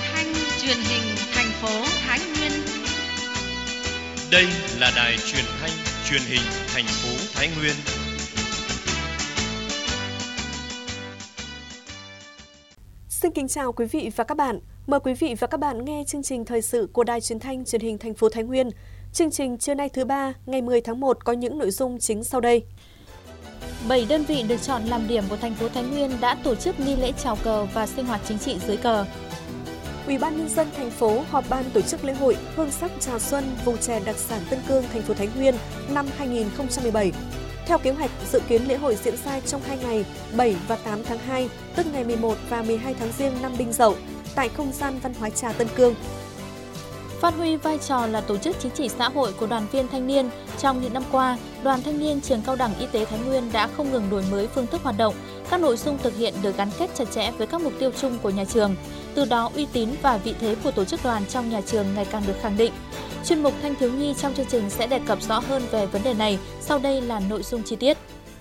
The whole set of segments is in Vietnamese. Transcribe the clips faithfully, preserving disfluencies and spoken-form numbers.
thanh truyền hình thành phố Thái Nguyên. Đây là đài truyền thanh truyền hình thành phố Thái Nguyên. Xin kính chào quý vị và các bạn. Mời quý vị và các bạn nghe chương trình thời sự của đài truyền thanh truyền hình thành phố Thái Nguyên. Chương trình trưa nay thứ ba, ngày mười tháng một có những nội dung chính sau đây. bảy đơn vị được chọn làm điểm của thành phố Thái Nguyên đã tổ chức nghi lễ chào cờ và sinh hoạt chính trị dưới cờ. Ủy ban nhân dân thành phố họp ban tổ chức lễ hội Hương sắc chào xuân vùng chè đặc sản Tân Cương thành phố Thái Nguyên năm hai nghìn không trăm mười bảy. Theo kế hoạch, dự kiến lễ hội diễn ra trong hai ngày bảy và tám tháng hai, tức ngày mười một và mười hai tháng Giêng năm Đinh Dậu, tại không gian văn hóa trà Tân Cương. Phát huy vai trò là tổ chức chính trị xã hội của đoàn viên thanh niên, trong những năm qua, Đoàn Thanh niên Trường Cao đẳng Y tế Thái Nguyên đã không ngừng đổi mới phương thức hoạt động, các nội dung thực hiện được gắn kết chặt chẽ với các mục tiêu chung của nhà trường. Từ đó, uy tín và vị thế của tổ chức đoàn trong nhà trường ngày càng được khẳng định. Chuyên mục Thanh thiếu nhi trong chương trình sẽ đề cập rõ hơn về vấn đề này, sau đây là nội dung chi tiết.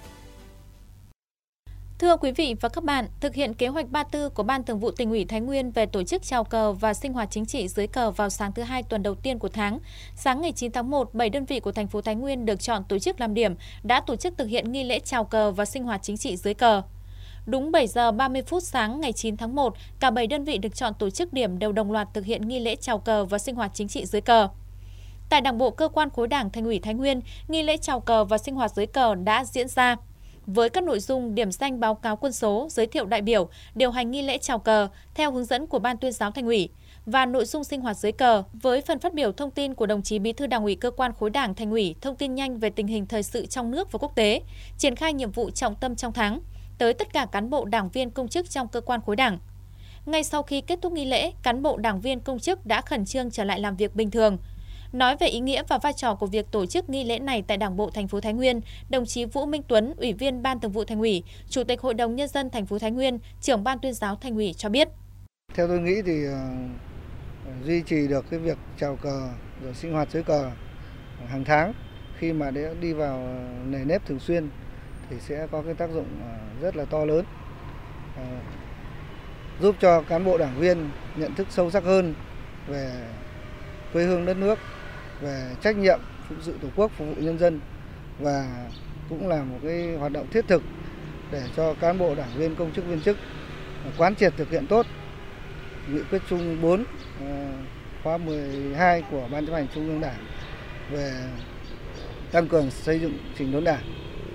Thưa quý vị và các bạn, thực hiện kế hoạch ba mươi tư của Ban Thường vụ Tỉnh ủy Thái Nguyên về tổ chức chào cờ và sinh hoạt chính trị dưới cờ vào sáng thứ hai tuần đầu tiên của tháng, sáng ngày chín tháng một, bảy đơn vị của thành phố Thái Nguyên được chọn tổ chức làm điểm đã tổ chức thực hiện nghi lễ chào cờ và sinh hoạt chính trị dưới cờ. Đúng bảy giờ ba mươi phút sáng ngày chín tháng một, cả bảy đơn vị được chọn tổ chức điểm đều đồng loạt thực hiện nghi lễ chào cờ và sinh hoạt chính trị dưới cờ. Tại Đảng bộ cơ quan khối Đảng Thành ủy Thái Nguyên, nghi lễ chào cờ và sinh hoạt dưới cờ đã diễn ra với các nội dung điểm danh báo cáo quân số, giới thiệu đại biểu, điều hành nghi lễ chào cờ theo hướng dẫn của Ban tuyên giáo Thành ủy và nội dung sinh hoạt dưới cờ với phần phát biểu thông tin của đồng chí Bí thư Đảng ủy cơ quan khối Đảng Thành ủy, thông tin nhanh về tình hình thời sự trong nước và quốc tế, triển khai nhiệm vụ trọng tâm trong tháng tới tất cả cán bộ đảng viên công chức trong cơ quan khối Đảng. Ngay sau khi kết thúc nghi lễ, cán bộ đảng viên công chức đã khẩn trương trở lại làm việc bình thường. Nói về ý nghĩa và vai trò của việc tổ chức nghi lễ này tại Đảng bộ thành phố Thái Nguyên, đồng chí Vũ Minh Tuấn, Ủy viên Ban Thường vụ Thành ủy, Chủ tịch Hội đồng Nhân dân thành phố Thái Nguyên, Trưởng Ban tuyên giáo Thành ủy cho biết. Theo tôi nghĩ thì uh, duy trì được cái việc chào cờ rồi sinh hoạt dưới cờ hàng tháng khi mà để đi vào nề nếp thường xuyên thì sẽ có cái tác dụng uh, rất là to lớn, uh, giúp cho cán bộ đảng viên nhận thức sâu sắc hơn về quê hương đất nước, về trách nhiệm phụng sự Tổ quốc, phục vụ nhân dân và cũng là một cái hoạt động thiết thực để cho cán bộ đảng viên công chức viên chức quán triệt thực hiện tốt nghị quyết chung bốn khóa mười hai của Ban chấp hành Trung ương Đảng về tăng cường xây dựng chỉnh đốn Đảng,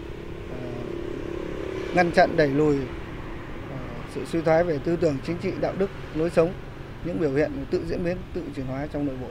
ngăn chặn đẩy lùi sự suy thoái về tư tưởng chính trị, đạo đức, lối sống, những biểu hiện tự diễn biến, tự chuyển hóa trong nội bộ.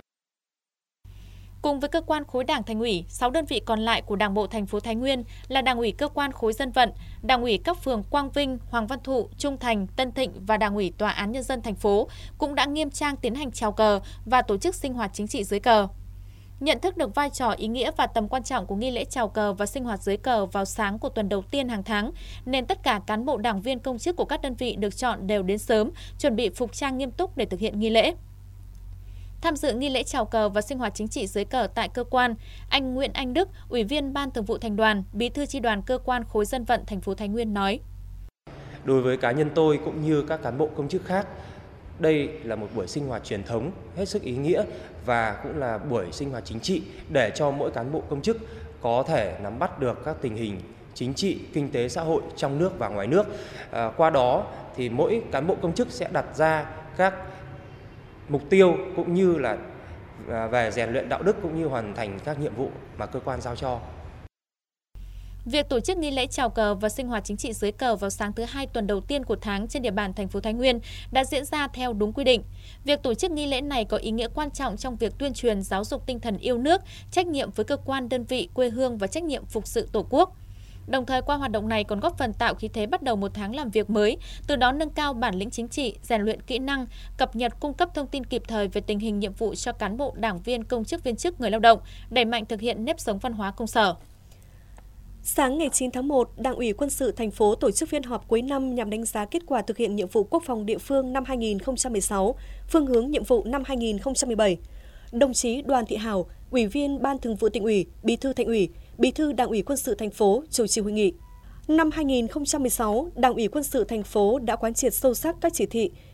Cùng với cơ quan khối Đảng Thành ủy, sáu đơn vị còn lại của Đảng bộ thành phố Thái Nguyên là Đảng ủy cơ quan khối dân vận, Đảng ủy các phường Quang Vinh, Hoàng Văn Thụ, Trung Thành, Tân Thịnh và Đảng ủy Tòa án Nhân dân thành phố cũng đã nghiêm trang tiến hành chào cờ và tổ chức sinh hoạt chính trị dưới cờ. Nhận thức được vai trò, ý nghĩa và tầm quan trọng của nghi lễ chào cờ và sinh hoạt dưới cờ vào sáng của tuần đầu tiên hàng tháng, nên tất cả cán bộ đảng viên công chức của các đơn vị được chọn đều đến sớm, chuẩn bị phục trang nghiêm túc để thực hiện nghi lễ. Tham dự nghi lễ chào cờ và sinh hoạt chính trị dưới cờ tại cơ quan, anh Nguyễn Anh Đức, Ủy viên Ban Thường vụ Thành đoàn, Bí thư Chi đoàn cơ quan khối dân vận thành phố Thái Nguyên nói: Đối với cá nhân tôi cũng như các cán bộ công chức khác, đây là một buổi sinh hoạt truyền thống hết sức ý nghĩa và cũng là buổi sinh hoạt chính trị để cho mỗi cán bộ công chức có thể nắm bắt được các tình hình chính trị, kinh tế, xã hội trong nước và ngoài nước. À, qua đó thì mỗi cán bộ công chức sẽ đặt ra các mục tiêu cũng như là về rèn luyện đạo đức cũng như hoàn thành các nhiệm vụ mà cơ quan giao cho. Việc tổ chức nghi lễ chào cờ và sinh hoạt chính trị dưới cờ vào sáng thứ hai tuần đầu tiên của tháng trên địa bàn thành phố Thái Nguyên đã diễn ra theo đúng quy định. Việc tổ chức nghi lễ này có ý nghĩa quan trọng trong việc tuyên truyền giáo dục tinh thần yêu nước, trách nhiệm với cơ quan, đơn vị, quê hương và trách nhiệm phục sự Tổ quốc. Đồng thời qua hoạt động này còn góp phần tạo khí thế bắt đầu một tháng làm việc mới, từ đó nâng cao bản lĩnh chính trị, rèn luyện kỹ năng, cập nhật cung cấp thông tin kịp thời về tình hình nhiệm vụ cho cán bộ, đảng viên, công chức viên chức, người lao động, đẩy mạnh thực hiện nếp sống văn hóa công sở. Sáng ngày chín tháng một, Đảng ủy Quân sự thành phố tổ chức phiên họp cuối năm nhằm đánh giá kết quả thực hiện nhiệm vụ quốc phòng địa phương năm hai nghìn không trăm mười sáu, phương hướng nhiệm vụ năm hai nghìn không trăm mười bảy. Đồng chí Đoàn Thị Hảo, Ủy viên Ban Thường vụ Tỉnh ủy, Bí thư Thành ủy, Bí thư Đảng ủy Quân sự thành phố chủ trì hội nghị. Năm hai nghìn không trăm mười sáu, Đảng ủy Quân sự thành phố đã quán triệt sâu sắc các chỉ thị,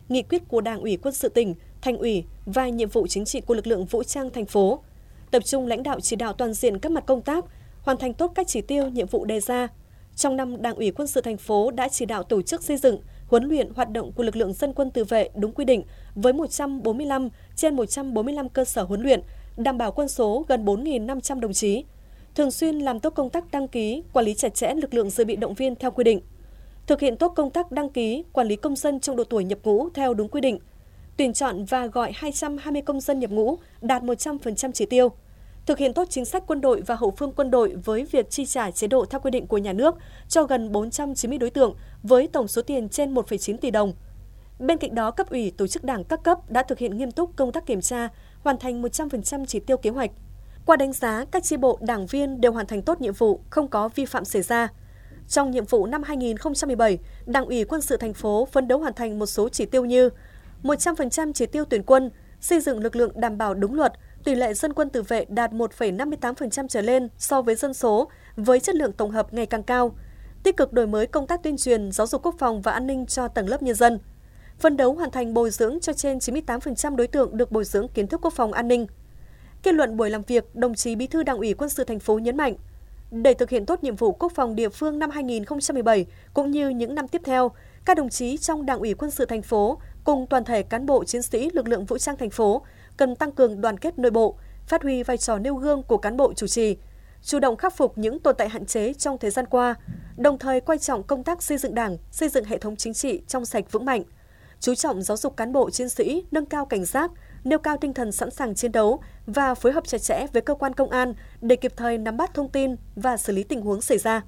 nghị quyết của Đảng ủy Quân sự tỉnh, Thành ủy và nhiệm vụ chính trị của lực lượng vũ trang thành phố. Tập trung lãnh đạo chỉ đạo toàn diện các mặt công tác, hoàn thành tốt các chỉ tiêu, nhiệm vụ đề ra. Trong năm, Đảng ủy Quân sự thành phố đã chỉ đạo tổ chức xây dựng, huấn luyện hoạt động của lực lượng dân quân tự vệ đúng quy định với một trăm bốn mươi lăm trên một trăm bốn mươi lăm cơ sở huấn luyện, đảm bảo quân số gần bốn nghìn năm trăm đồng chí. Thường xuyên làm tốt công tác đăng ký, quản lý chặt chẽ lực lượng dự bị động viên theo quy định. Thực hiện tốt công tác đăng ký, quản lý công dân trong độ tuổi nhập ngũ theo đúng quy định. Tuyển chọn và gọi hai trăm hai mươi công dân nhập ngũ đạt một trăm phần trăm chỉ tiêu. Thực hiện tốt chính sách quân đội và hậu phương quân đội với việc chi trả chế độ theo quy định của nhà nước cho gần bốn trăm chín mươi đối tượng với tổng số tiền trên một phẩy chín tỷ đồng. Bên cạnh đó, cấp ủy, tổ chức đảng các cấp đã thực hiện nghiêm túc công tác kiểm tra, hoàn thành một trăm phần trăm chỉ tiêu kế hoạch. Qua đánh giá, các chi bộ, đảng viên đều hoàn thành tốt nhiệm vụ, không có vi phạm xảy ra. Trong nhiệm vụ năm hai nghìn không trăm mười bảy, Đảng ủy Quân sự thành phố phấn đấu hoàn thành một số chỉ tiêu như một trăm phần trăm chỉ tiêu tuyển quân, xây dựng lực lượng đảm bảo đúng luật, tỷ lệ dân quân tự vệ đạt một phẩy năm mươi tám phần trăm trở lên so với dân số, với chất lượng tổng hợp ngày càng cao, tích cực đổi mới công tác tuyên truyền, giáo dục quốc phòng và an ninh cho tầng lớp nhân dân, phấn đấu hoàn thành bồi dưỡng cho trên chín mươi tám phần trăm đối tượng được bồi dưỡng kiến thức quốc phòng an ninh. Kết luận buổi làm việc, đồng chí Bí thư Đảng ủy Quân sự thành phố nhấn mạnh, để thực hiện tốt nhiệm vụ quốc phòng địa phương năm hai nghìn không trăm mười bảy cũng như những năm tiếp theo, các đồng chí trong Đảng ủy Quân sự thành phố cùng toàn thể cán bộ chiến sĩ lực lượng vũ trang thành phố cần tăng cường đoàn kết nội bộ, phát huy vai trò nêu gương của cán bộ chủ trì, chủ động khắc phục những tồn tại hạn chế trong thời gian qua, đồng thời coi trọng công tác xây dựng Đảng, xây dựng hệ thống chính trị trong sạch vững mạnh, chú trọng giáo dục cán bộ chiến sĩ nâng cao cảnh giác, nêu cao tinh thần sẵn sàng chiến đấu và phối hợp chặt chẽ với cơ quan công an để kịp thời nắm bắt thông tin và xử lý tình huống xảy ra.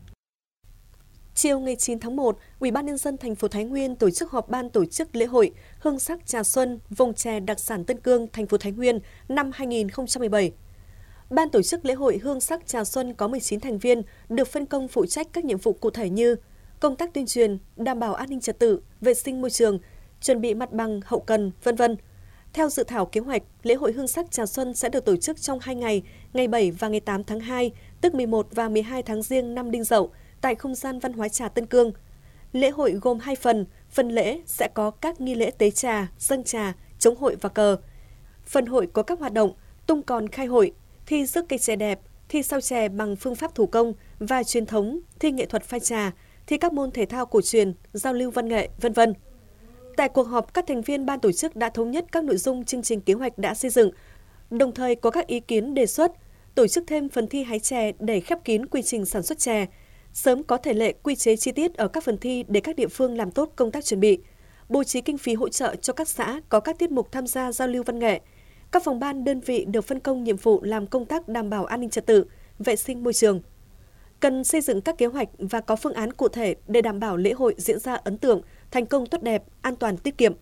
Chiều ngày chín tháng một, Ủy ban nhân dân thành phố Thái Nguyên tổ chức họp ban tổ chức lễ hội Hương sắc trà xuân vùng chè đặc sản Tân Cương, thành phố Thái Nguyên năm hai nghìn không trăm mười bảy. Ban tổ chức lễ hội Hương sắc trà xuân có mười chín thành viên được phân công phụ trách các nhiệm vụ cụ thể như công tác tuyên truyền, đảm bảo an ninh trật tự, vệ sinh môi trường, chuẩn bị mặt bằng, hậu cần, vân vân. Theo dự thảo kế hoạch, lễ hội Hương sắc trà xuân sẽ được tổ chức trong hai ngày, ngày bảy và ngày tám tháng hai, tức mười một và mười hai tháng Giêng năm Đinh Dậu, tại không gian văn hóa trà Tân Cương. Lễ hội gồm hai phần, phần lễ sẽ có các nghi lễ tế trà, dâng trà, chống hội và cờ. Phần hội có các hoạt động tung còn khai hội, thi rước cây chè đẹp, thi sao chè bằng phương pháp thủ công và truyền thống, thi nghệ thuật pha trà, thi các môn thể thao cổ truyền, giao lưu văn nghệ, vân vân. Tại cuộc họp, các thành viên ban tổ chức đã thống nhất các nội dung chương trình kế hoạch đã xây dựng, đồng thời có các ý kiến đề xuất, tổ chức thêm phần thi hái chè để khép kín quy trình sản xuất chè, sớm có thể lệ quy chế chi tiết ở các phần thi để các địa phương làm tốt công tác chuẩn bị, bố trí kinh phí hỗ trợ cho các xã có các tiết mục tham gia giao lưu văn nghệ. Các phòng ban đơn vị được phân công nhiệm vụ làm công tác đảm bảo an ninh trật tự, vệ sinh môi trường. Cần xây dựng các kế hoạch và có phương án cụ thể để đảm bảo lễ hội diễn ra ấn tượng, thành công tốt đẹp, an toàn tiết kiệm.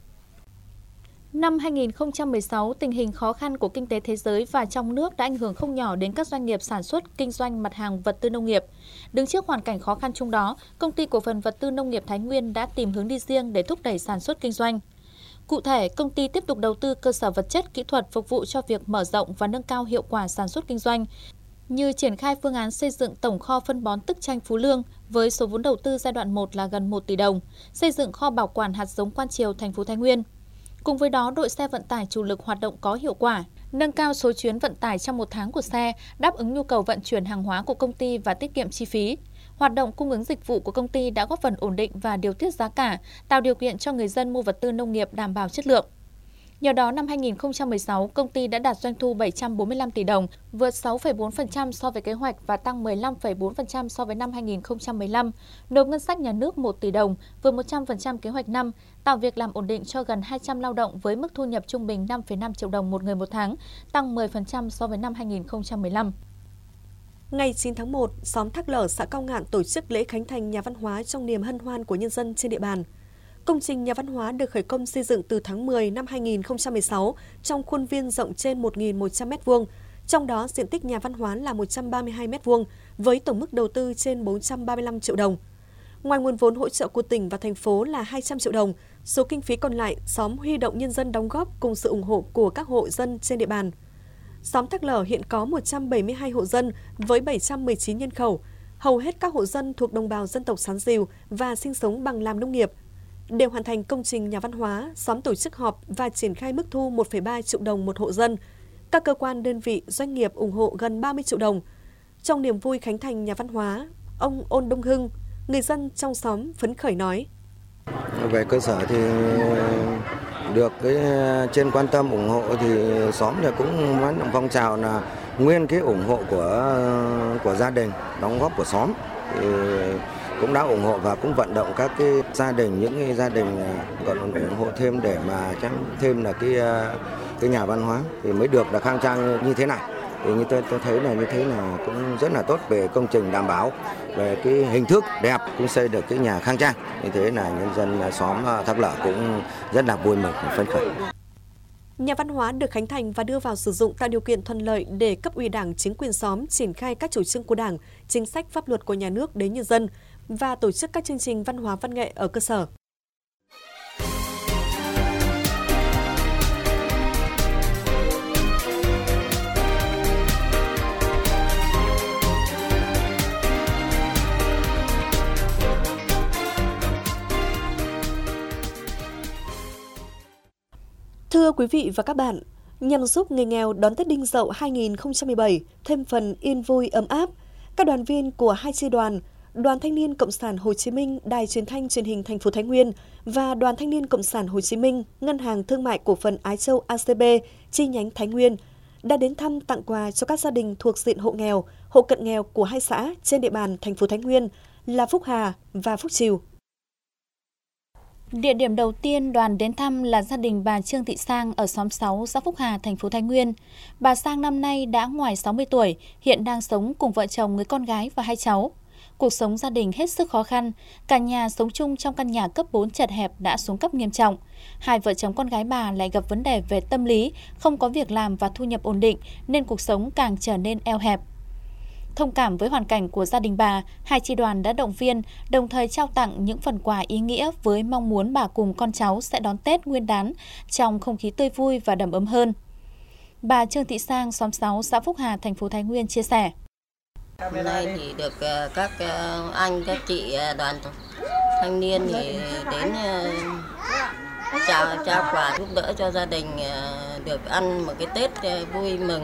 Năm hai nghìn không trăm mười sáu, tình hình khó khăn của kinh tế thế giới và trong nước đã ảnh hưởng không nhỏ đến các doanh nghiệp sản xuất, kinh doanh mặt hàng vật tư nông nghiệp. Đứng trước hoàn cảnh khó khăn chung đó, Công ty Cổ phần Vật tư Nông nghiệp Thái Nguyên đã tìm hướng đi riêng để thúc đẩy sản xuất kinh doanh. Cụ thể, công ty tiếp tục đầu tư cơ sở vật chất, kỹ thuật phục vụ cho việc mở rộng và nâng cao hiệu quả sản xuất kinh doanh, như triển khai phương án xây dựng tổng kho phân bón Tức Chanh Phú Lương với số vốn đầu tư giai đoạn một là gần một tỷ đồng, xây dựng kho bảo quản hạt giống Quan Triều, thành phố Thái Nguyên. Cùng với đó, đội xe vận tải chủ lực hoạt động có hiệu quả, nâng cao số chuyến vận tải trong một tháng của xe, đáp ứng nhu cầu vận chuyển hàng hóa của công ty và tiết kiệm chi phí. Hoạt động cung ứng dịch vụ của công ty đã góp phần ổn định và điều tiết giá cả, tạo điều kiện cho người dân mua vật tư nông nghiệp đảm bảo chất lượng. Nhờ đó, năm hai nghìn không trăm mười sáu, công ty đã đạt doanh thu bảy trăm bốn mươi lăm tỷ đồng, vượt sáu phẩy bốn phần trăm so với kế hoạch và tăng mười lăm phẩy bốn phần trăm so với năm hai nghìn không trăm mười lăm, nộp ngân sách nhà nước một tỷ đồng, vượt một trăm phần trăm kế hoạch năm, tạo việc làm ổn định cho gần hai trăm lao động với mức thu nhập trung bình năm phẩy năm triệu đồng một người một tháng, tăng mười phần trăm so với năm hai nghìn không trăm mười lăm. Ngày chín tháng một, xóm Thác Lở, xã Cao Ngạn tổ chức lễ khánh thành nhà văn hóa trong niềm hân hoan của nhân dân trên địa bàn. Công trình nhà văn hóa được khởi công xây dựng từ tháng mười năm hai nghìn không trăm mười sáu trong khuôn viên rộng trên một nghìn một trăm mét vuông, trong đó diện tích nhà văn hóa là một trăm ba mươi hai mét vuông với tổng mức đầu tư trên bốn trăm ba mươi lăm triệu đồng. Ngoài nguồn vốn hỗ trợ của tỉnh và thành phố là hai trăm triệu đồng, số kinh phí còn lại xóm huy động nhân dân đóng góp cùng sự ủng hộ của các hộ dân trên địa bàn. Xóm Thác Lở hiện có một trăm bảy mươi hai hộ dân với bảy trăm mười chín nhân khẩu, hầu hết các hộ dân thuộc đồng bào dân tộc Sán Dìu và sinh sống bằng làm nông nghiệp. Để hoàn thành công trình nhà văn hóa, xóm tổ chức họp và triển khai mức thu một phẩy ba triệu đồng một hộ dân. Các cơ quan, đơn vị, doanh nghiệp ủng hộ gần ba mươi triệu đồng. Trong niềm vui khánh thành nhà văn hóa, ông Ôn Đông Hưng, người dân trong xóm phấn khởi nói. Về cơ sở thì được cái trên quan tâm ủng hộ thì xóm thì cũng vẫn phong trào là nguyên cái ủng hộ của của gia đình, đóng góp của xóm thì cũng đã ủng hộ và cũng vận động các cái gia đình, những cái gia đình còn ủng hộ thêm để mà thêm là cái cái nhà văn hóa thì mới được là khang trang như thế này. Thì như tôi, tôi thấy là như thế là cũng rất là tốt về công trình, đảm bảo về cái hình thức đẹp, cũng xây được cái nhà khang trang. Như thế là nhân dân xóm Thác Lở cũng rất là vui mừng và phấn khởi. Nhà văn hóa được khánh thành và đưa vào sử dụng tạo điều kiện thuận lợi để cấp ủy Đảng, chính quyền xóm triển khai các chủ trương của Đảng, chính sách pháp luật của nhà nước đến nhân dân và tổ chức các chương trình văn hóa văn nghệ ở cơ sở. Thưa quý vị và các bạn, nhằm giúp người nghèo đón Tết Đinh Dậu hai nghìn không trăm mười bảy thêm phần yên vui ấm áp, các đoàn viên của hai chi đoàn, Đoàn Thanh niên Cộng sản Hồ Chí Minh, Đài Truyền thanh Truyền hình thành phố Thái Nguyên và Đoàn Thanh niên Cộng sản Hồ Chí Minh, Ngân hàng Thương mại Cổ phần Ái Châu a xê bê chi nhánh Thái Nguyên đã đến thăm, tặng quà cho các gia đình thuộc diện hộ nghèo, hộ cận nghèo của hai xã trên địa bàn thành phố Thái Nguyên là Phúc Hà và Phúc Trìu. Địa điểm đầu tiên đoàn đến thăm là gia đình bà Trương Thị Sang ở xóm sáu, xã Phúc Hà, thành phố Thái Nguyên. Bà Sang năm nay đã ngoài sáu mươi tuổi, hiện đang sống cùng vợ chồng, người con gái và hai cháu. Cuộc sống gia đình hết sức khó khăn, cả nhà sống chung trong căn nhà cấp bốn chật hẹp đã xuống cấp nghiêm trọng. Hai vợ chồng con gái bà lại gặp vấn đề về tâm lý, không có việc làm và thu nhập ổn định nên cuộc sống càng trở nên eo hẹp. Thông cảm với hoàn cảnh của gia đình bà, hai chi đoàn đã động viên, đồng thời trao tặng những phần quà ý nghĩa với mong muốn bà cùng con cháu sẽ đón Tết Nguyên đán trong không khí tươi vui và đầm ấm hơn. Bà Trương Thị Sang, xóm sáu, xã Phúc Hà, thành phố Thái Nguyên chia sẻ. Hôm nay thì được các anh, các chị đoàn thanh niên thì đến trao trao quà giúp đỡ cho gia đình được ăn một cái Tết vui mừng.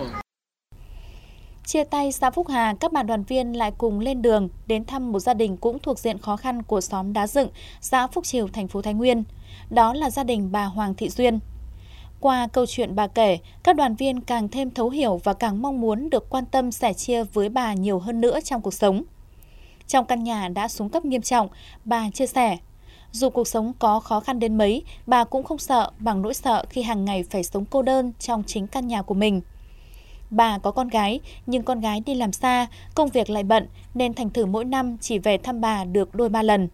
Chia tay xã Phúc Hà, các bạn đoàn viên lại cùng lên đường đến thăm một gia đình cũng thuộc diện khó khăn của xóm Đá Dựng, xã Phúc Trìu, thành phố Thái Nguyên. Đó là gia đình bà Hoàng Thị Duyên. Qua câu chuyện bà kể, các đoàn viên càng thêm thấu hiểu và càng mong muốn được quan tâm sẻ chia với bà nhiều hơn nữa trong cuộc sống. Trong căn nhà đã xuống cấp nghiêm trọng, bà chia sẻ, dù cuộc sống có khó khăn đến mấy, bà cũng không sợ bằng nỗi sợ khi hàng ngày phải sống cô đơn trong chính căn nhà của mình. Bà có con gái, nhưng con gái đi làm xa, công việc lại bận nên thành thử mỗi năm chỉ về thăm bà được đôi ba lần.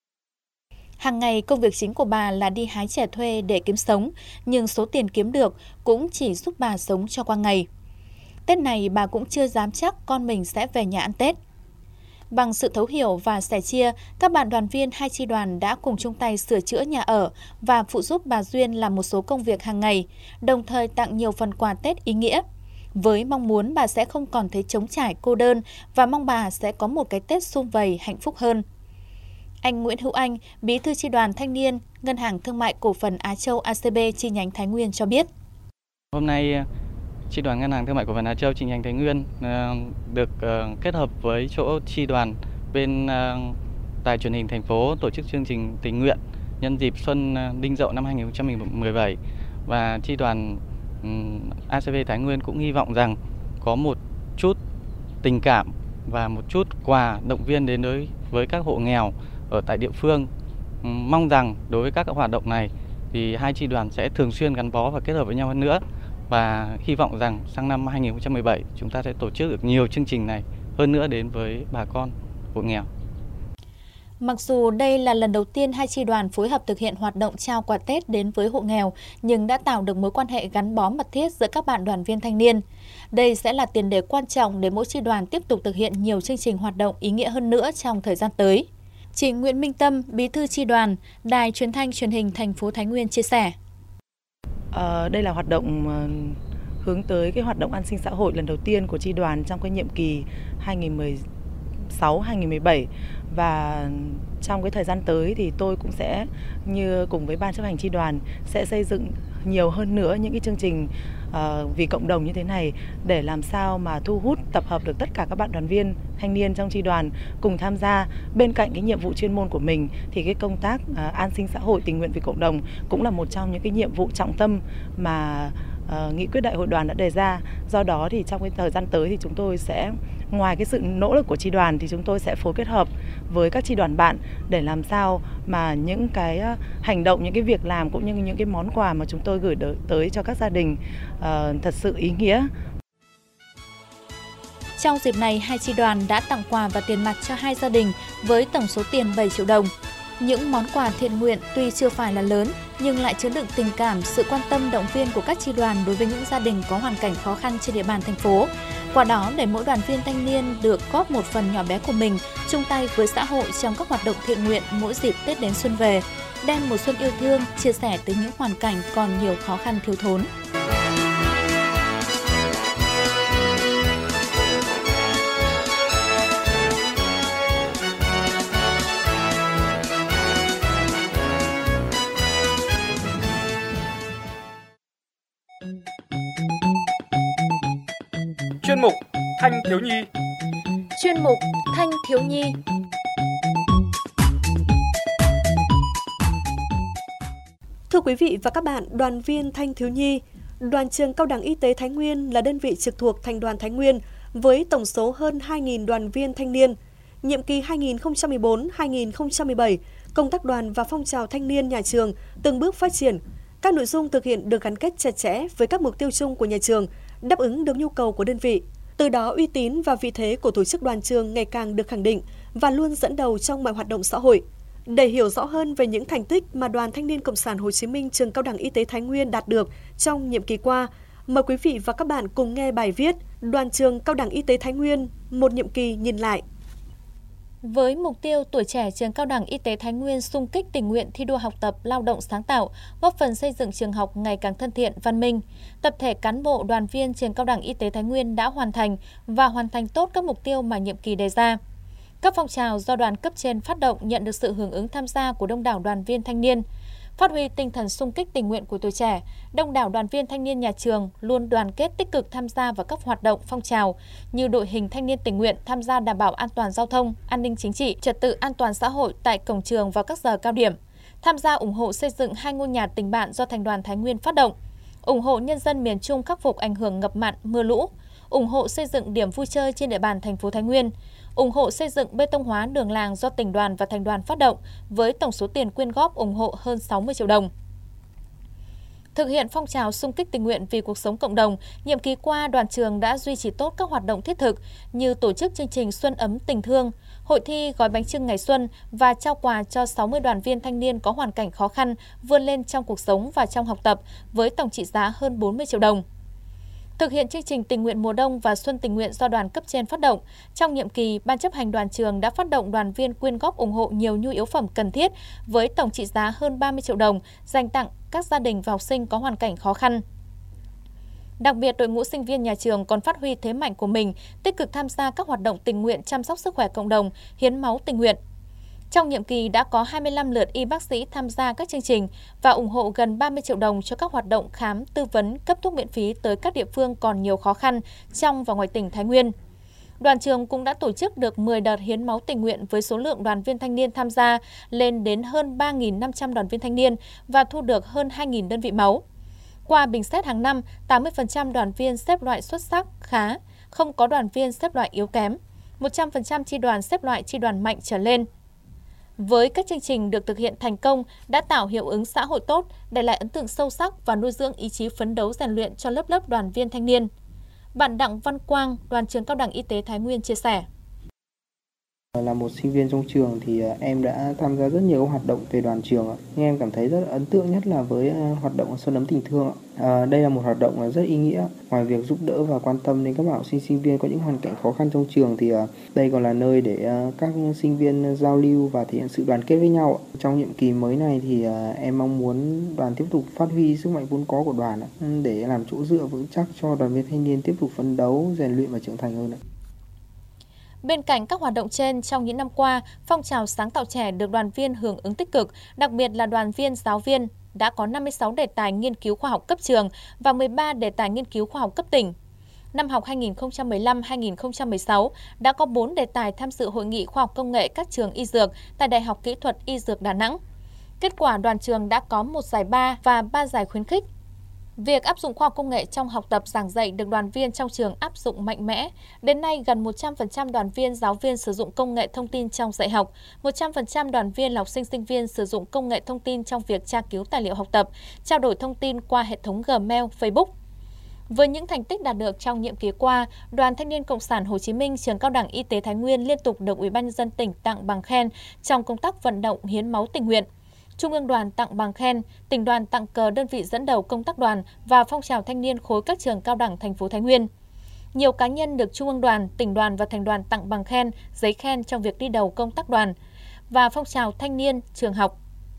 Hàng ngày công việc chính của bà là đi hái chè thuê để kiếm sống, nhưng số tiền kiếm được cũng chỉ giúp bà sống cho qua ngày. Tết này bà cũng chưa dám chắc con mình sẽ về nhà ăn Tết. Bằng sự thấu hiểu và sẻ chia, các bạn đoàn viên hai chi đoàn đã cùng chung tay sửa chữa nhà ở và phụ giúp bà Duyên làm một số công việc hàng ngày, đồng thời tặng nhiều phần quà Tết ý nghĩa. Với mong muốn bà sẽ không còn thấy trống trải cô đơn và mong bà sẽ có một cái Tết sum vầy hạnh phúc hơn. Anh Nguyễn Hữu Anh, Bí thư chi đoàn thanh niên, Ngân hàng Thương mại Cổ phần Á Châu a xê bê chi nhánh Thái Nguyên cho biết. Hôm nay, chi đoàn Ngân hàng Thương mại Cổ phần Á Châu chi nhánh Thái Nguyên được kết hợp với chỗ chi đoàn bên Đài Truyền hình thành phố tổ chức chương trình tình nguyện nhân dịp Xuân Đinh Dậu năm hai nghìn không trăm mười bảy và chi đoàn a xê bê Thái Nguyên cũng hy vọng rằng có một chút tình cảm và một chút quà động viên đến đối với các hộ nghèo ở tại địa phương. Mong rằng đối với các hoạt động này thì hai chi đoàn sẽ thường xuyên gắn bó và kết hợp với nhau hơn nữa, và hy vọng rằng sang năm hai nghìn không trăm mười bảy chúng ta sẽ tổ chức được nhiều chương trình này hơn nữa đến với bà con hộ nghèo. Mặc dù đây là lần đầu tiên hai chi đoàn phối hợp thực hiện hoạt động trao quà Tết đến với hộ nghèo, nhưng đã tạo được mối quan hệ gắn bó mật thiết giữa các bạn đoàn viên thanh niên. Đây sẽ là tiền đề quan trọng để mỗi chi đoàn tiếp tục thực hiện nhiều chương trình hoạt động ý nghĩa hơn nữa trong thời gian tới. Chị Nguyễn Minh Tâm, Bí thư chi đoàn, Đài Truyền thanh Truyền hình thành phố Thái Nguyên chia sẻ. À, đây là hoạt động hướng tới cái hoạt động an sinh xã hội lần đầu tiên của chi đoàn trong cái nhiệm kỳ hai nghìn không trăm mười sáu hai nghìn không trăm mười bảy, và trong cái thời gian tới thì tôi cũng sẽ như cùng với ban chấp hành chi đoàn sẽ xây dựng nhiều hơn nữa những cái chương trình uh, vì cộng đồng như thế này để làm sao mà thu hút tập hợp được tất cả các bạn đoàn viên thanh niên trong chi đoàn cùng tham gia. Bên cạnh cái nhiệm vụ chuyên môn của mình thì cái công tác uh, an sinh xã hội, tình nguyện vì cộng đồng cũng là một trong những cái nhiệm vụ trọng tâm mà uh, nghị quyết đại hội đoàn đã đề ra. Do đó thì trong cái thời gian tới thì chúng tôi sẽ ngoài cái sự nỗ lực của chi đoàn thì chúng tôi sẽ phối kết hợp với các chi đoàn bạn để làm sao mà những cái hành động, những cái việc làm cũng như những cái món quà mà chúng tôi gửi tới cho các gia đình uh, thật sự ý nghĩa. Trong dịp này, hai chi đoàn đã tặng quà và tiền mặt cho hai gia đình với tổng số tiền bảy triệu đồng. Những món quà thiện nguyện tuy chưa phải là lớn nhưng lại chứa đựng tình cảm, sự quan tâm động viên của các chi đoàn đối với những gia đình có hoàn cảnh khó khăn trên địa bàn thành phố. Qua đó để mỗi đoàn viên thanh niên được góp một phần nhỏ bé của mình, chung tay với xã hội trong các hoạt động thiện nguyện mỗi dịp Tết đến xuân về, đem mùa xuân yêu thương chia sẻ tới những hoàn cảnh còn nhiều khó khăn thiếu thốn. Chuyên mục Thanh thiếu nhi. Chuyên mục Thanh thiếu nhi. Thưa quý vị và các bạn, đoàn viên thanh thiếu nhi, Đoàn trường Cao đẳng Y tế Thái Nguyên là đơn vị trực thuộc Thành đoàn Thái Nguyên với tổng số hơn hai nghìn đoàn viên thanh niên. Nhiệm kỳ hai nghìn không trăm mười bốn đến hai nghìn không trăm mười bảy, công tác đoàn và phong trào thanh niên nhà trường từng bước phát triển. Các nội dung thực hiện được gắn kết chặt chẽ với các mục tiêu chung của nhà trường, đáp ứng được nhu cầu của đơn vị. Từ đó, uy tín và vị thế của tổ chức đoàn trường ngày càng được khẳng định và luôn dẫn đầu trong mọi hoạt động xã hội. Để hiểu rõ hơn về những thành tích mà Đoàn Thanh niên Cộng sản Hồ Chí Minh Trường Cao đẳng Y tế Thái Nguyên đạt được trong nhiệm kỳ qua, mời quý vị và các bạn cùng nghe bài viết Đoàn trường Cao đẳng Y tế Thái Nguyên, một nhiệm kỳ nhìn lại. Với mục tiêu tuổi trẻ Trường Cao đẳng Y tế Thái Nguyên xung kích tình nguyện thi đua học tập, lao động sáng tạo, góp phần xây dựng trường học ngày càng thân thiện, văn minh, tập thể cán bộ đoàn viên Trường Cao đẳng Y tế Thái Nguyên đã hoàn thành và hoàn thành tốt các mục tiêu mà nhiệm kỳ đề ra. Các phong trào do đoàn cấp trên phát động nhận được sự hưởng ứng tham gia của đông đảo đoàn viên thanh niên. Phát huy tinh thần xung kích tình nguyện của tuổi trẻ, đông đảo đoàn viên thanh niên nhà trường luôn đoàn kết tích cực tham gia vào các hoạt động phong trào như đội hình thanh niên tình nguyện tham gia đảm bảo an toàn giao thông, an ninh chính trị, trật tự an toàn xã hội tại cổng trường vào các giờ cao điểm, tham gia ủng hộ xây dựng hai ngôi nhà tình bạn do Thành đoàn Thái Nguyên phát động, ủng hộ nhân dân miền Trung khắc phục ảnh hưởng ngập mặn, mưa lũ, ủng hộ xây dựng điểm vui chơi trên địa bàn thành phố Thái Nguyên, ủng hộ xây dựng bê tông hóa đường làng do tỉnh đoàn và thành đoàn phát động với tổng số tiền quyên góp ủng hộ hơn sáu mươi triệu đồng. Thực hiện phong trào xung kích tình nguyện vì cuộc sống cộng đồng, nhiệm kỳ qua đoàn trường đã duy trì tốt các hoạt động thiết thực như tổ chức chương trình Xuân ấm tình thương, hội thi gói bánh chưng ngày xuân và trao quà cho sáu mươi đoàn viên thanh niên có hoàn cảnh khó khăn vươn lên trong cuộc sống và trong học tập với tổng trị giá hơn bốn mươi triệu đồng. Thực hiện chương trình tình nguyện mùa đông và xuân tình nguyện do đoàn cấp trên phát động, trong nhiệm kỳ, Ban chấp hành đoàn trường đã phát động đoàn viên quyên góp ủng hộ nhiều nhu yếu phẩm cần thiết với tổng trị giá hơn ba mươi triệu đồng dành tặng các gia đình và học sinh có hoàn cảnh khó khăn. Đặc biệt, đội ngũ sinh viên nhà trường còn phát huy thế mạnh của mình, tích cực tham gia các hoạt động tình nguyện chăm sóc sức khỏe cộng đồng, hiến máu tình nguyện. Trong nhiệm kỳ đã có hai mươi lăm lượt y bác sĩ tham gia các chương trình và ủng hộ gần ba mươi triệu đồng cho các hoạt động khám, tư vấn, cấp thuốc miễn phí tới các địa phương còn nhiều khó khăn trong và ngoài tỉnh Thái Nguyên. Đoàn trường cũng đã tổ chức được mười đợt hiến máu tình nguyện với số lượng đoàn viên thanh niên tham gia lên đến hơn ba nghìn năm trăm đoàn viên thanh niên và thu được hơn hai nghìn đơn vị máu. Qua bình xét hàng năm, tám mươi phần trăm đoàn viên xếp loại xuất sắc, khá, không có đoàn viên xếp loại yếu kém, một trăm phần trăm chi đoàn xếp loại chi đoàn mạnh trở lên. Với các chương trình được thực hiện thành công đã tạo hiệu ứng xã hội tốt, để lại ấn tượng sâu sắc và nuôi dưỡng ý chí phấn đấu rèn luyện cho lớp lớp đoàn viên thanh niên. Bạn Đặng Văn Quang, Đoàn trường Cao đẳng Y tế Thái Nguyên chia sẻ. Là một sinh viên trong trường thì em đã tham gia rất nhiều hoạt động về đoàn trường. Nhưng em cảm thấy rất ấn tượng nhất là với hoạt động Xuân ấm tình thương. À, đây là một hoạt động rất ý nghĩa. Ngoài việc giúp đỡ và quan tâm đến các bạn học sinh sinh viên có những hoàn cảnh khó khăn trong trường thì đây còn là nơi để các sinh viên giao lưu và thể hiện sự đoàn kết với nhau. Trong nhiệm kỳ mới này thì em mong muốn đoàn tiếp tục phát huy sức mạnh vốn có của đoàn để làm chỗ dựa vững chắc cho đoàn viên thanh niên tiếp tục phấn đấu, rèn luyện và trưởng thành hơn. Bên cạnh các hoạt động trên, trong những năm qua, phong trào sáng tạo trẻ được đoàn viên hưởng ứng tích cực, đặc biệt là đoàn viên giáo viên, đã có năm mươi sáu đề tài nghiên cứu khoa học cấp trường và mười ba đề tài nghiên cứu khoa học cấp tỉnh. Năm học hai nghìn không trăm mười lăm hai nghìn không trăm mười sáu đã có bốn đề tài tham dự hội nghị khoa học công nghệ các trường y dược tại Đại học Kỹ thuật Y Dược Đà Nẵng. Kết quả đoàn trường đã có một giải ba và ba giải khuyến khích. Việc áp dụng khoa học công nghệ trong học tập giảng dạy được đoàn viên trong trường áp dụng mạnh mẽ. Đến nay, gần một trăm phần trăm đoàn viên giáo viên sử dụng công nghệ thông tin trong dạy học, một trăm phần trăm đoàn viên là học sinh sinh viên sử dụng công nghệ thông tin trong việc tra cứu tài liệu học tập, trao đổi thông tin qua hệ thống Gmail, Facebook. Với những thành tích đạt được trong nhiệm kỳ qua, Đoàn Thanh niên Cộng sản Hồ Chí Minh Trường Cao đẳng Y tế Thái Nguyên liên tục được Ủy ban nhân dân tỉnh tặng bằng khen trong công tác vận động hiến máu tình nguyện. Trung ương đoàn tặng bằng khen, tỉnh đoàn tặng cờ đơn vị dẫn đầu công tác đoàn và phong trào thanh niên khối các trường cao đẳng thành phố Thái Nguyên. Nhiều cá nhân được Trung ương đoàn, tỉnh đoàn và thành đoàn tặng bằng khen, giấy khen trong việc đi đầu công tác đoàn và phong trào thanh niên trường học.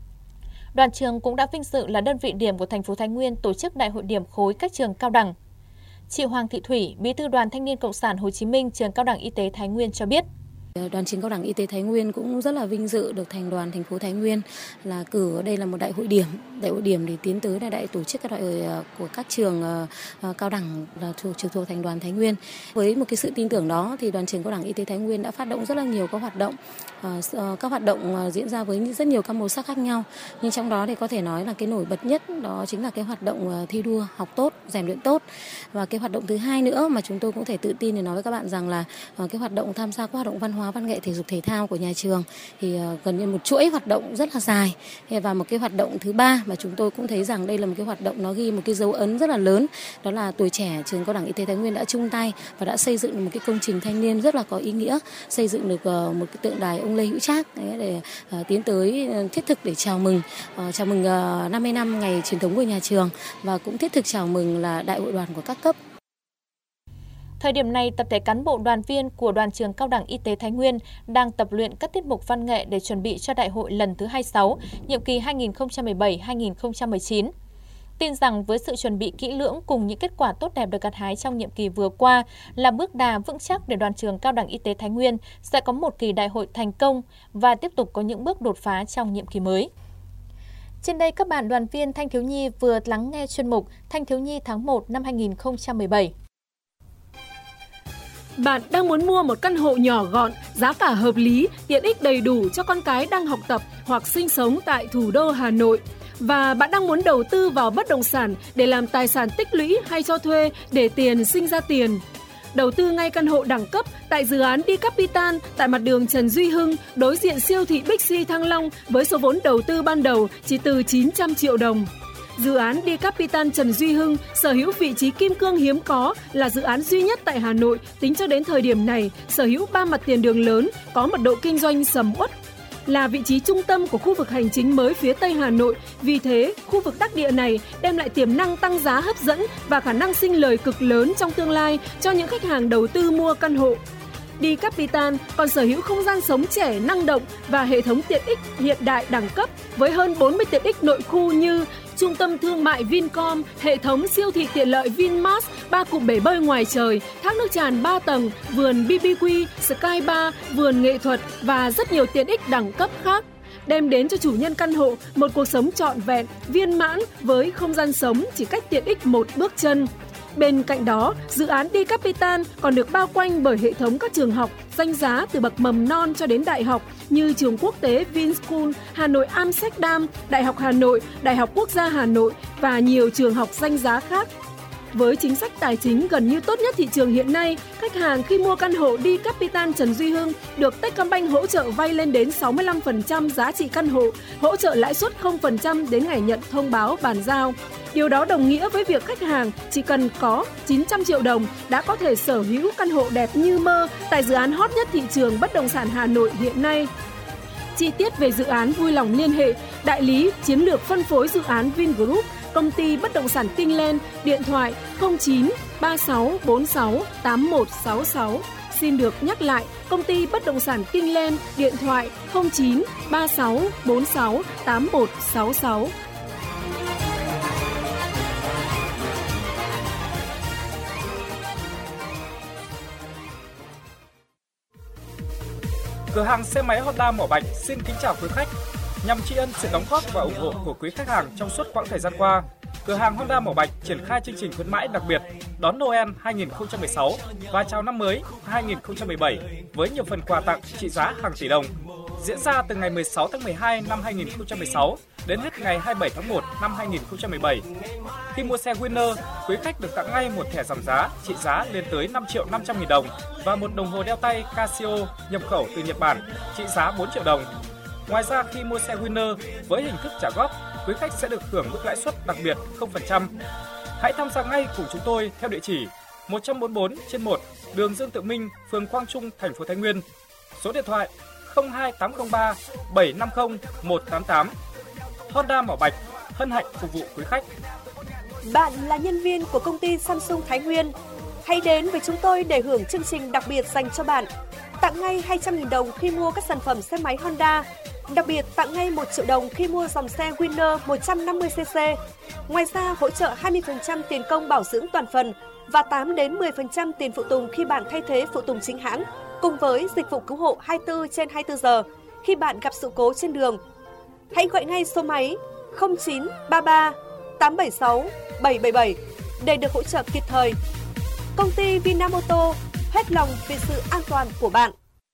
Đoàn trường cũng đã vinh dự là đơn vị điểm của thành phố Thái Nguyên tổ chức đại hội điểm khối các trường cao đẳng. Chị Hoàng Thị Thủy, Bí thư Đoàn Thanh niên Cộng sản Hồ Chí Minh Trường Cao đẳng Y tế Thái Nguyên cho biết. Đoàn Trường Cao đẳng Y tế Thái Nguyên cũng rất là vinh dự được thành đoàn thành phố Thái Nguyên là cử ở đây là một đại hội điểm, đại hội điểm để tiến tới là đại tổ chức các đại hội của các trường cao đẳng là thuộc trực thuộc thành đoàn Thái Nguyên. Với một cái sự tin tưởng đó thì Đoàn Trường Cao đẳng Y tế Thái Nguyên đã phát động rất là nhiều các hoạt động, các hoạt động diễn ra với rất nhiều các màu sắc khác nhau. Nhưng trong đó thì có thể nói là cái nổi bật nhất đó chính là cái hoạt động thi đua học tốt, rèn luyện tốt. Và cái hoạt động thứ hai nữa mà chúng tôi cũng thể tự tin để nói với các bạn rằng là cái hoạt động tham gia các hoạt động văn hóa, văn nghệ, thể dục thể thao của nhà trường thì gần như một chuỗi hoạt động rất là dài. Và một cái hoạt động thứ ba mà chúng tôi cũng thấy rằng đây là một cái hoạt động nó ghi một cái dấu ấn rất là lớn, đó là tuổi trẻ Trường Cao đẳng Y tế Thái Nguyên đã chung tay và đã xây dựng một cái công trình thanh niên rất là có ý nghĩa, xây dựng được một cái tượng đài ông Lê Hữu Trác để tiến tới thiết thực để chào mừng chào mừng năm mươi năm ngày truyền thống của nhà trường và cũng thiết thực chào mừng là đại hội đoàn của các cấp. Thời điểm này, tập thể cán bộ đoàn viên của Đoàn Trường Cao đẳng Y tế Thái Nguyên đang tập luyện các tiết mục văn nghệ để chuẩn bị cho đại hội lần thứ hai mươi sáu, nhiệm kỳ hai nghìn không trăm mười bảy đến hai nghìn không trăm mười chín. Tin rằng với sự chuẩn bị kỹ lưỡng cùng những kết quả tốt đẹp được gặt hái trong nhiệm kỳ vừa qua là bước đà vững chắc để Đoàn Trường Cao đẳng Y tế Thái Nguyên sẽ có một kỳ đại hội thành công và tiếp tục có những bước đột phá trong nhiệm kỳ mới. Trên đây, các bạn đoàn viên thanh thiếu nhi vừa lắng nghe chuyên mục Thanh thiếu nhi tháng một năm hai nghìn không trăm mười bảy. Bạn đang muốn mua một căn hộ nhỏ gọn, giá cả hợp lý, tiện ích đầy đủ cho con cái đang học tập hoặc sinh sống tại thủ đô Hà Nội. Và bạn đang muốn đầu tư vào bất động sản để làm tài sản tích lũy hay cho thuê để tiền sinh ra tiền. Đầu tư ngay căn hộ đẳng cấp tại dự án Đi Capital tại mặt đường Trần Duy Hưng, đối diện siêu thị Bixi Thăng Long với số vốn đầu tư ban đầu chỉ từ chín trăm triệu đồng. Dự án Đi Capital Trần Duy Hưng sở hữu vị trí kim cương hiếm có, là dự án duy nhất tại Hà Nội tính cho đến thời điểm này sở hữu ba mặt tiền đường lớn, có mật độ kinh doanh sầm uất, là vị trí trung tâm của khu vực hành chính mới phía Tây Hà Nội. Vì thế, khu vực đắc địa này đem lại tiềm năng tăng giá hấp dẫn và khả năng sinh lời cực lớn trong tương lai cho những khách hàng đầu tư mua căn hộ. Đi Capital còn sở hữu không gian sống trẻ, năng động và hệ thống tiện ích hiện đại đẳng cấp với hơn bốn mươi tiện ích nội khu như trung tâm thương mại Vincom, hệ thống siêu thị tiện lợi Vinmart, ba cụm bể bơi ngoài trời, thác nước tràn ba tầng, vườn bê bê quy, Sky Bar, vườn nghệ thuật và rất nhiều tiện ích đẳng cấp khác, đem đến cho chủ nhân căn hộ một cuộc sống trọn vẹn, viên mãn với không gian sống chỉ cách tiện ích một bước chân. Bên cạnh đó, dự án Đi Capital còn được bao quanh bởi hệ thống các trường học danh giá từ bậc mầm non cho đến đại học như Trường Quốc tế Vinschool, Hà Nội Amsterdam, Đại học Hà Nội, Đại học Quốc gia Hà Nội và nhiều trường học danh giá khác. Với chính sách tài chính gần như tốt nhất thị trường hiện nay, khách hàng khi mua căn hộ Đi Capital Trần Duy Hưng được Techcombank hỗ trợ vay lên đến sáu mươi lăm phần trăm giá trị căn hộ, hỗ trợ lãi suất không phần trăm đến ngày nhận thông báo bàn giao. Điều đó đồng nghĩa với việc khách hàng chỉ cần có chín trăm triệu đồng đã có thể sở hữu căn hộ đẹp như mơ tại dự án hot nhất thị trường bất động sản Hà Nội hiện nay. Chi tiết về dự án vui lòng liên hệ đại lý chiến lược phân phối dự án Vingroup, công ty bất động sản Kingland, điện thoại không chín ba sáu bốn sáu tám một sáu sáu. Xin được nhắc lại, công ty bất động sản Kingland, điện thoại không chín ba sáu bốn sáu tám một sáu sáu. Cửa hàng xe máy Honda Mỏ Bạch xin kính chào quý khách. Nhằm tri ân sự đóng góp và ủng hộ của quý khách hàng trong suốt quãng thời gian qua, cửa hàng Honda Mỏ Bạch triển khai chương trình khuyến mãi đặc biệt đón Noel hai không một sáu và chào năm mới hai không một bảy với nhiều phần quà tặng trị giá hàng tỷ đồng. Diễn ra từ ngày mười sáu tháng mười hai năm hai nghìn không trăm mười sáu đến hết ngày hai mươi bảy tháng một năm hai nghìn không trăm mười bảy. Khi mua xe Winner, quý khách được tặng ngay một thẻ giảm giá trị giá lên tới năm triệu năm trăm nghìn đồng và một đồng hồ đeo tay Casio nhập khẩu từ Nhật Bản trị giá bốn triệu đồng. Ngoài ra, khi mua xe Winner với hình thức trả góp, quý khách sẽ được hưởng mức lãi suất đặc biệt không phần trăm. Hãy tham gia ngay cùng chúng tôi theo địa chỉ một trăm bốn mươi tư trên một đường Dương Tự Minh, phường Quang Trung, thành phố Thái Nguyên. Số điện thoại không hai tám không ba bảy năm không một tám tám. Honda Mỏ Bạch hân hạnh phục vụ quý khách. Bạn là nhân viên của công ty Samsung Thái Nguyên, hãy đến với chúng tôi để hưởng chương trình đặc biệt dành cho bạn. Tặng ngay hai trăm nghìn đồng khi mua các sản phẩm xe máy Honda. Đặc biệt tặng ngay một triệu đồng khi mua dòng xe Winner một trăm năm mươi xê xê. Ngoài ra hỗ trợ hai mươi phần trăm tiền công bảo dưỡng toàn phần và tám đến mười phần trăm tiền phụ tùng khi bạn thay thế phụ tùng chính hãng, cùng với dịch vụ cứu hộ hai mươi tư trên hai mươi tư giờ khi bạn gặp sự cố trên đường. Hãy gọi ngay số máy không chín ba ba tám bảy sáu bảy bảy bảy để được hỗ trợ kịp thời. Công ty Vinamoto hết lòng vì sự an toàn của bạn.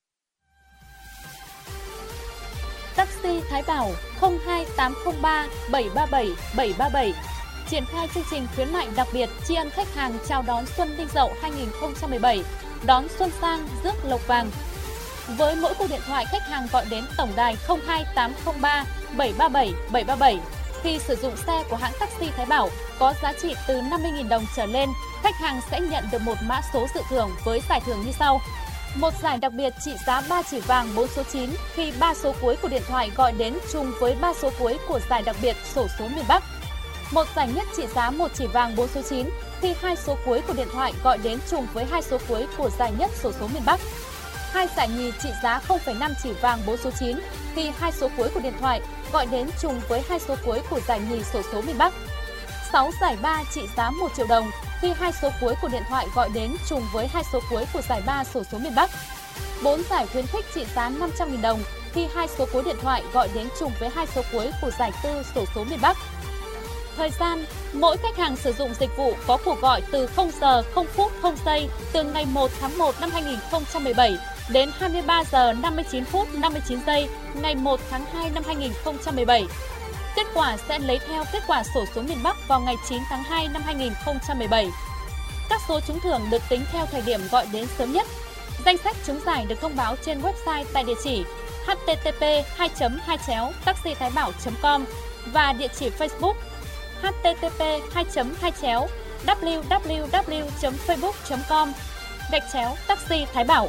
Taxi Thái Bảo không hai tám không ba bảy ba bảy bảy ba bảy triển khai chương trình khuyến mại đặc biệt tri ân khách hàng chào đón Xuân Đinh Dậu hai không một bảy, đón xuân sang rước lộc vàng. Với mỗi cuộc điện thoại khách hàng gọi đến tổng đài không hai tám không ba bảy ba bảy bảy ba bảy, khi sử dụng xe của hãng taxi Thái Bảo có giá trị từ năm mươi nghìn đồng trở lên, khách hàng sẽ nhận được một mã số dự thưởng với giải thưởng như sau. Một giải đặc biệt trị giá ba chỉ vàng bốn số chín khi ba số cuối của điện thoại gọi đến trùng với ba số cuối của giải đặc biệt xổ số miền Bắc. Một giải nhất trị giá một chỉ vàng bốn số chín khi hai số cuối của điện thoại gọi đến trùng với hai số cuối của giải nhất xổ số miền Bắc. Hai giải nhì trị giá không phẩy năm chỉ vàng bốn số chín khi hai số cuối của điện thoại gọi đến trùng với hai số cuối của giải nhì xổ số miền Bắc. Sáu giải ba trị giá một triệu đồng khi hai số cuối của điện thoại gọi đến trùng với hai số cuối của giải ba xổ số miền Bắc. Bốn giải khuyến khích trị giá năm trăm nghìn đồng khi hai số cuối điện thoại gọi đến trùng với hai số cuối của giải tư xổ số miền Bắc. Thời gian, mỗi khách hàng sử dụng dịch vụ có cuộc gọi từ không giờ không phút không giây từ ngày một tháng một năm hai nghìn không trăm mười bảy đến hai mươi ba giờ năm mươi chín phút năm mươi chín giây ngày một tháng hai năm hai nghìn không trăm mười bảy. Kết quả sẽ lấy theo kết quả xổ số miền Bắc vào ngày chín tháng hai năm hai nghìn không trăm mười bảy. Các số trúng thưởng được tính theo thời điểm gọi đến sớm nhất. Danh sách trúng giải được thông báo trên website tại địa chỉ h t t p hai chấm hai chéo taxi thái bảo chấm com và địa chỉ Facebook h t t p hai chấm hai chéo w w w chấm facebook chấm com gạch chéo taxi Thái Bảo.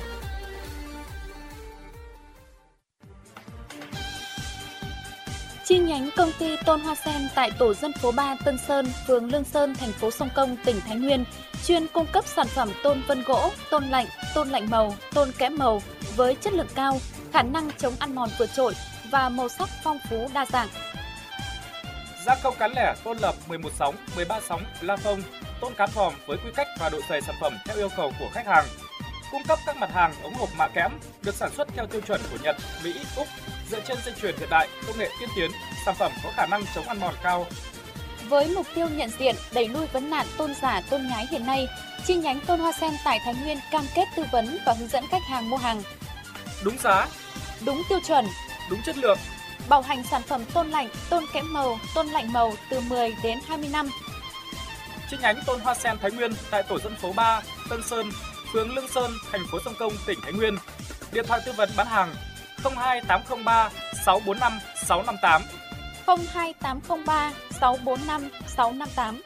Chi nhánh công ty Tôn Hoa Sen tại tổ dân phố ba Tân Sơn, phường Lương Sơn, thành phố Sông Công, tỉnh Thái Nguyên chuyên cung cấp sản phẩm tôn vân gỗ, tôn lạnh, tôn lạnh màu, tôn kẽm màu với chất lượng cao, khả năng chống ăn mòn vượt trội và màu sắc phong phú đa dạng. Gia công cán lẻ tôn lập mười một sóng, mười ba sóng, la phông, tôn cán vòm với quy cách và độ dày sản phẩm theo yêu cầu của khách hàng. Cung cấp các mặt hàng ống hộp mạ kẽm được sản xuất theo tiêu chuẩn của Nhật, Mỹ, Úc, dựa trên dây chuyền hiện đại, công nghệ tiên tiến, sản phẩm có khả năng chống ăn mòn cao. Với mục tiêu nhận diện, đẩy lui vấn nạn tôn giả, tôn nhái hiện nay, chi nhánh Tôn Hoa Sen tại Thái Nguyên cam kết tư vấn và hướng dẫn khách hàng mua hàng đúng giá, đúng tiêu chuẩn, đúng chất lượng. Bảo hành sản phẩm tôn lạnh, tôn kẽm màu, tôn lạnh màu từ mười đến hai mươi năm. Chi nhánh Tôn Hoa Sen Thái Nguyên tại tổ dân phố ba, Tân Sơn, phường Lương Sơn, thành phố Sông Công, tỉnh Thái Nguyên. Điện thoại tư vấn bán hàng không hai tám không ba sáu bốn năm sáu năm tám. không hai tám không ba sáu bốn năm sáu năm tám.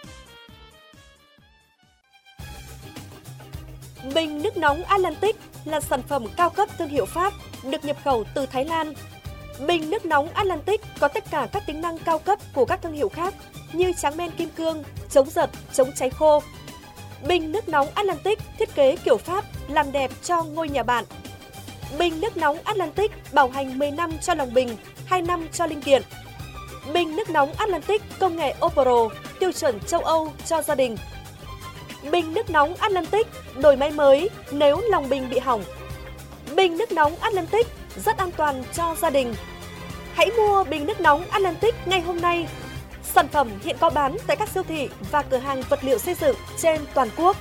Bình nước nóng Atlantic là sản phẩm cao cấp thương hiệu Pháp, được nhập khẩu từ Thái Lan. Bình nước nóng Atlantic có tất cả các tính năng cao cấp của các thương hiệu khác như tráng men kim cương, chống giật, chống cháy khô. Bình nước nóng Atlantic thiết kế kiểu Pháp làm đẹp cho ngôi nhà bạn. Bình nước nóng Atlantic bảo hành mười năm cho lòng bình, hai năm cho linh kiện. Bình nước nóng Atlantic công nghệ Opro, tiêu chuẩn châu Âu cho gia đình. Bình nước nóng Atlantic đổi máy mới nếu lòng bình bị hỏng. Bình nước nóng Atlantic rất an toàn cho gia đình. Hãy mua bình nước nóng Atlantic ngay hôm nay. Sản phẩm hiện có bán tại các siêu thị và cửa hàng vật liệu xây dựng trên toàn quốc.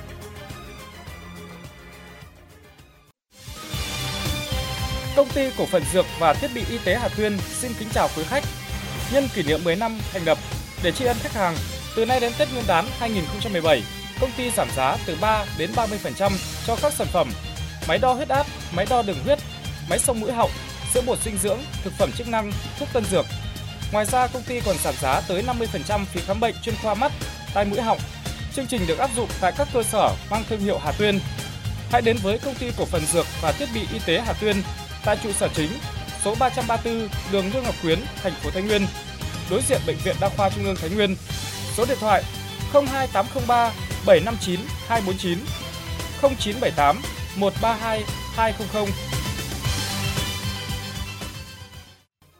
Công ty cổ phần dược và thiết bị y tế Hà Tuyên xin kính chào quý khách. Nhân kỷ niệm mười năm thành lập, để tri ân khách hàng, từ nay đến Tết Nguyên đán hai nghìn không trăm mười bảy, công ty giảm giá từ ba đến ba mươi phần trăm cho các sản phẩm máy đo huyết áp, máy đo đường huyết, máy xông mũi họng, sữa bột dinh dưỡng, thực phẩm chức năng, thuốc tân dược. Ngoài ra, công ty còn giảm giá tới năm mươi phần trăm phí khám bệnh chuyên khoa mắt, tai mũi họng. Chương trình được áp dụng tại các cơ sở mang thương hiệu Hà Tuyên. Hãy đến với công ty cổ phần dược và thiết bị y tế Hà Tuyên tại trụ sở chính, số ba trăm ba mươi tư đường Lương Ngọc Quyến, thành phố Thái Nguyên, đối diện Bệnh viện Đa khoa Trung ương Thái Nguyên. Số điện thoại không hai tám không ba bảy năm chín hai bốn chín, không chín bảy tám một ba hai hai không không.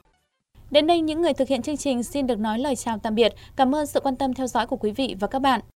Đến đây, những người thực hiện chương trình xin được nói lời chào tạm biệt. Cảm ơn sự quan tâm theo dõi của quý vị và các bạn.